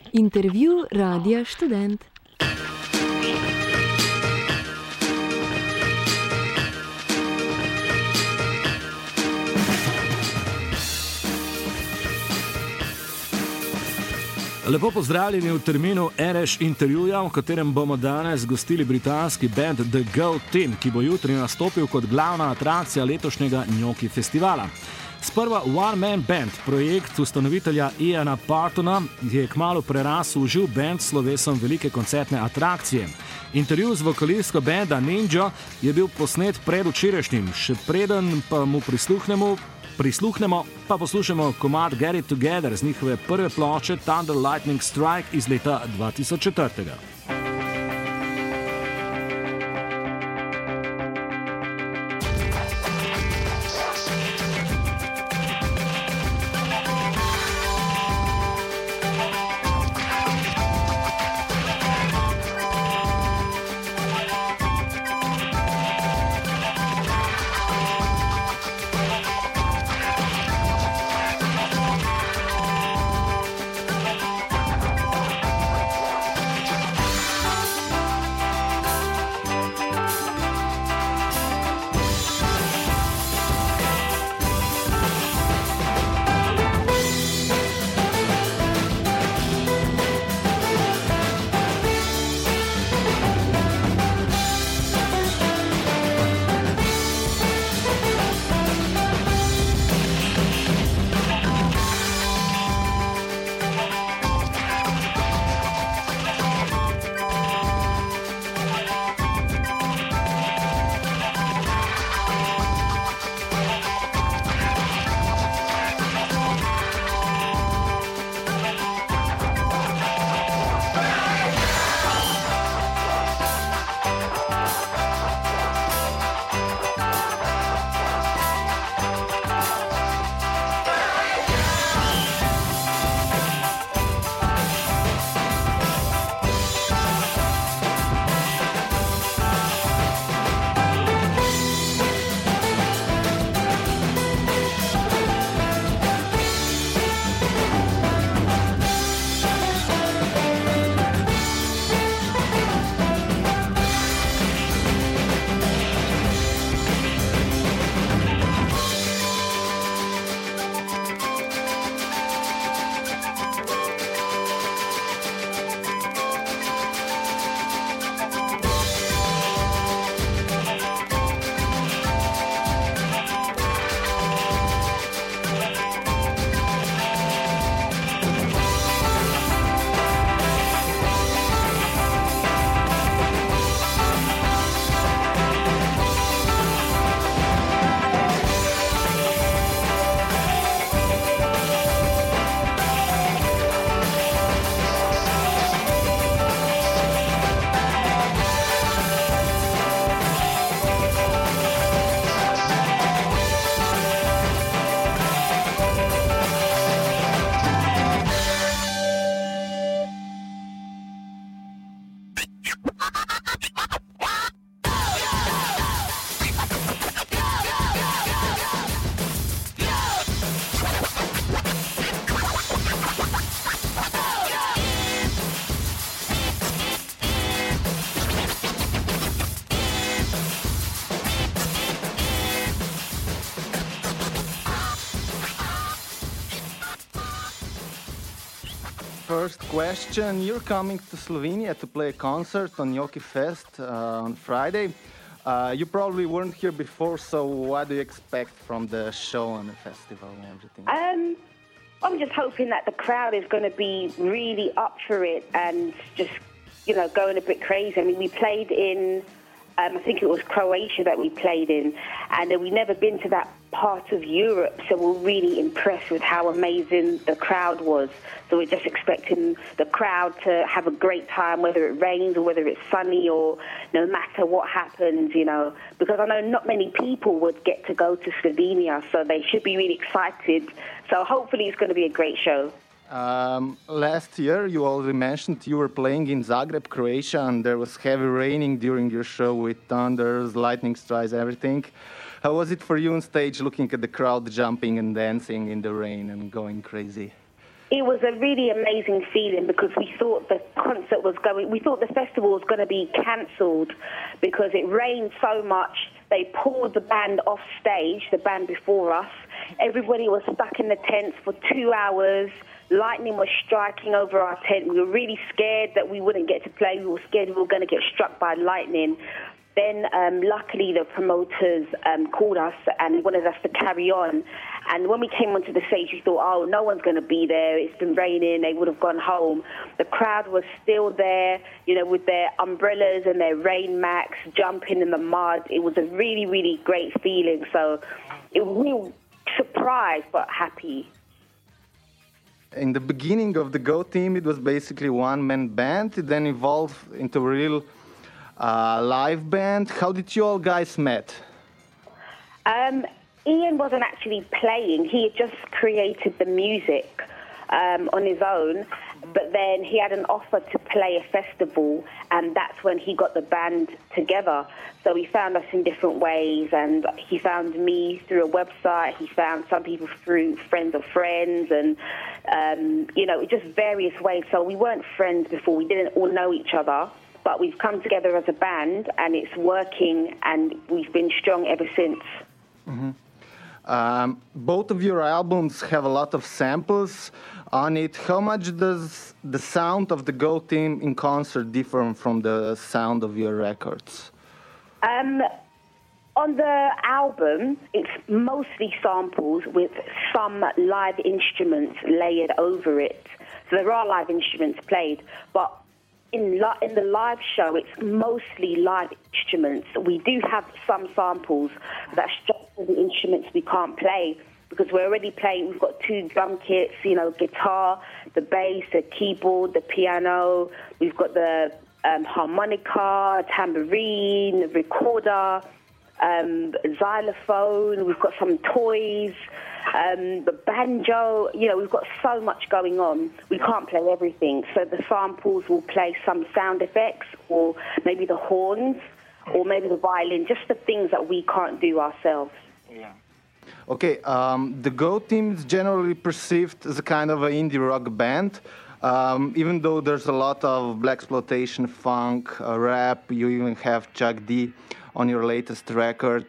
Intervju Radia Študent. Lepo pozdravljeni v terminu RS intervjuja, v katerem bomo danes gostili britanski band The Go Team, ki bo jutri nastopil kot glavna atrakcija letošnjega Njoki festivala. Sprva One Man Band, projekt ustanovitelja Iana Partona, je kmalu prerasel v živ band s slovesom velike koncertne atrakcije. Intervju z vokalistko benda Ninja je bil posnet predvčerajšnjim, še preden pa mu prisluhnemo, pa poslušamo komad Get It Together z njihove prve plošče Thunder Lightning Strike iz leta 2004. First question, you're coming to Slovenia to play a concert on Njoki Fest on Friday. You probably weren't here before, so what do you expect from the show and the festival and everything? I'm just hoping that the crowd is going to be really up for it and just, going a bit crazy. I mean, we played in, I think it was Croatia that we played in, and we've never been to that part of Europe, so we're really impressed with how amazing the crowd was. So we're just expecting the crowd to have a great time, whether it rains or whether it's sunny or no matter what happens, because I know not many people would get to go to Slovenia, so they should be really excited. So hopefully it's going to be a great show. Last year, you already mentioned you were playing in Zagreb, Croatia, and there was heavy raining during your show with thunders, lightning strikes, everything. How was it for you on stage, looking at the crowd jumping and dancing in the rain and going crazy? It was a really amazing feeling because we thought the festival was going to be cancelled because it rained so much. They pulled the band off stage, the band before us. Everybody was stuck in the tents for 2 hours. Lightning was striking over our tent. We were really scared that we wouldn't get to play. We were scared we were going to get struck by lightning. Then, luckily, the promoters called us and wanted us to carry on. And when we came onto the stage, we thought, oh, no one's going to be there. It's been raining. They would have gone home. The crowd was still there, with their umbrellas and their rain macs, jumping in the mud. It was a really, really great feeling. So we were surprised but happy. In the beginning of the Go Team, it was basically one-man band. It then evolved into a real live band. How did you all guys met? Ian wasn't actually playing. He had just created the music on his own, but then he had an offer to play a festival, and that's when he got the band together. So he found us in different ways, and he found me through a website. He found some people through friends of friends, and, just various ways. So we weren't friends before. We didn't all know each other, but we've come together as a band, and it's working, and we've been strong ever since. Mm-hmm. Both of your albums have a lot of samples on it. How much does the sound of the Go Team in concert differ from the sound of your records? On the album, it's mostly samples with some live instruments layered over it. So there are live instruments played, but in the live show, it's mostly live instruments. We do have some samples that's just for the instruments we can't play because we're already playing. We've got 2 drum kits, guitar, the bass, the keyboard, the piano. We've got the harmonica, tambourine, the recorder, xylophone. We've got some toys. The banjo, we've got so much going on. We can't play everything. So the samples will play some sound effects or maybe the horns or maybe the violin, just the things that we can't do ourselves. Yeah. Okay, the Go Team is generally perceived as a kind of an indie rock band. Even though there's a lot of blaxploitation, funk, rap, you even have Chuck D on your latest record.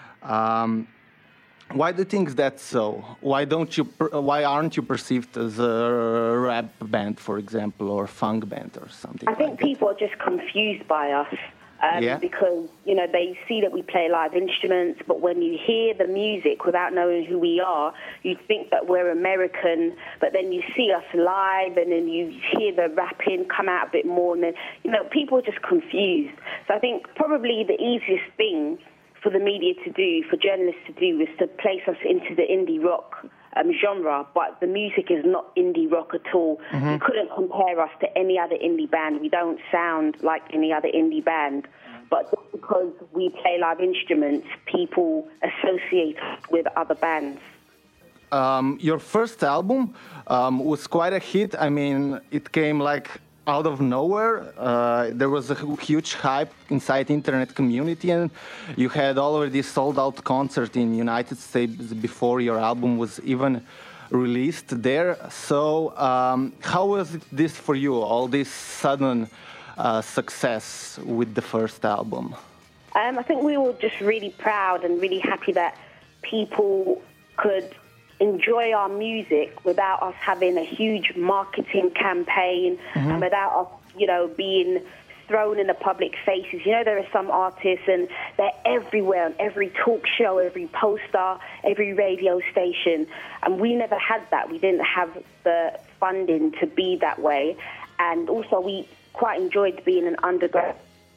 Why do you think that's so? Why aren't you perceived as a rap band, for example, or funk band or something? I think people are just confused by us because they see that we play live instruments, but when you hear the music without knowing who we are, you think that we're American. But then you see us live, and then you hear the rapping come out a bit more, and then people are just confused. So I think probably the easiest thing for the media to do, for journalists to do, is to place us into the indie rock genre, but the music is not indie rock at all. Mm-hmm. You couldn't compare us to any other indie band. We don't sound like any other indie band, but just because we play live instruments, people associate us with other bands. Your first album was quite a hit. I mean, it came out of nowhere. There was a huge hype inside the internet community, and you had already sold-out concert in United States before your album was even released there. So how was this for you, all this sudden success with the first album? I think we were just really proud and really happy that people could enjoy our music without us having a huge marketing campaign, mm-hmm. and without us, being thrown in the public faces. There are some artists and they're everywhere, on every talk show, every poster, every radio station. And we never had that. We didn't have the funding to be that way. And also we quite enjoyed being an underground.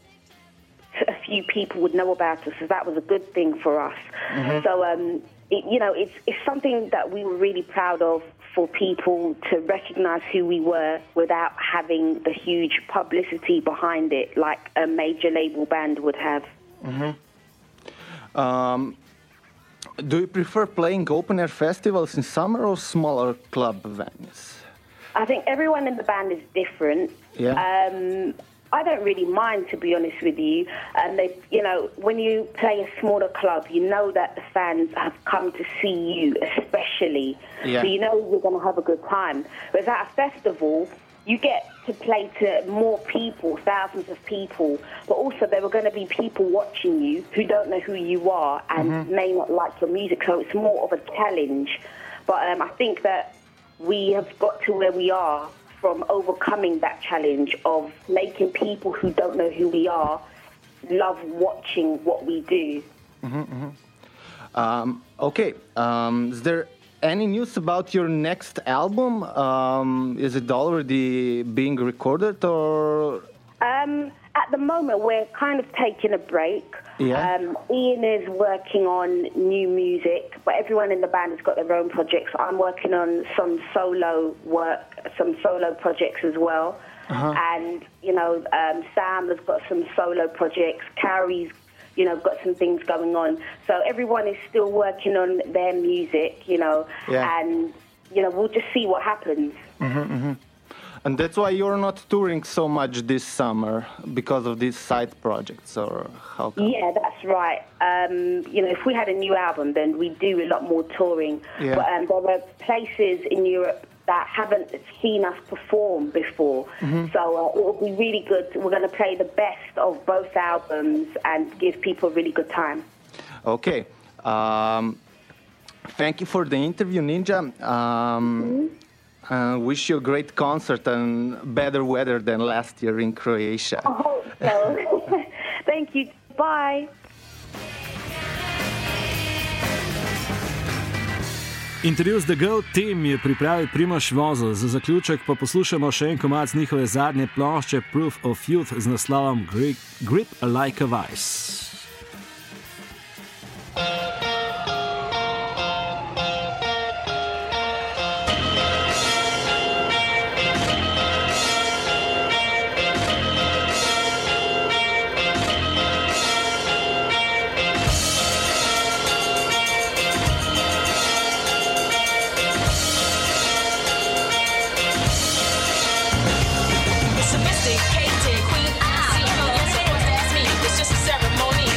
A few people would know about us, so that was a good thing for us. Mm-hmm. So, it's something that we were really proud of, for people to recognize who we were without having the huge publicity behind it like a major label band would have. Mm-hmm. Do you prefer playing open-air festivals in summer or smaller club venues? I think everyone in the band is different. Yeah. I don't really mind, to be honest with you. And when you play a smaller club, you know that the fans have come to see you, especially. Yeah. So you know you're going to have a good time. Whereas at a festival, you get to play to more people, thousands of people, but also there are going to be people watching you who don't know who you are and may not like your music, so it's more of a challenge. But I think that we have got to where we are from overcoming that challenge of making people who don't know who we are love watching what we do. Okay, is there any news about your next album? Is it already being recorded or? At the moment, we're kind of taking a break. Yeah. Ian is working on new music, but everyone in the band has got their own projects. I'm working on some solo work, some solo projects as well. And, Sam has got some solo projects. Carrie's got some things going on. So everyone is still working on their music, and, we'll just see what happens. And that's why you're not touring so much this summer, because of these side projects, or how come? Yeah, that's right. If we had a new album, then we'd do a lot more touring. Yeah. But there are places in Europe that haven't seen us perform before. So it will be really good. We're going to play the best of both albums and give people a really good time. Okay. Thank you for the interview, Ninja. Wish you a great concert and better weather than last year in Croatia. I hope so. Thank you. Bye. Intervju z The Goat Team je pripravil Primož Vozelj, za zaključek pa poslušamo še en komad z njihove zadnje plošče Proof of Youth z naslovom Grip Like a Vice. Sophisticated queen, I see you. You're supposed to ask me. It's just a ceremony.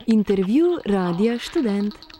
Intervju Radia Študent.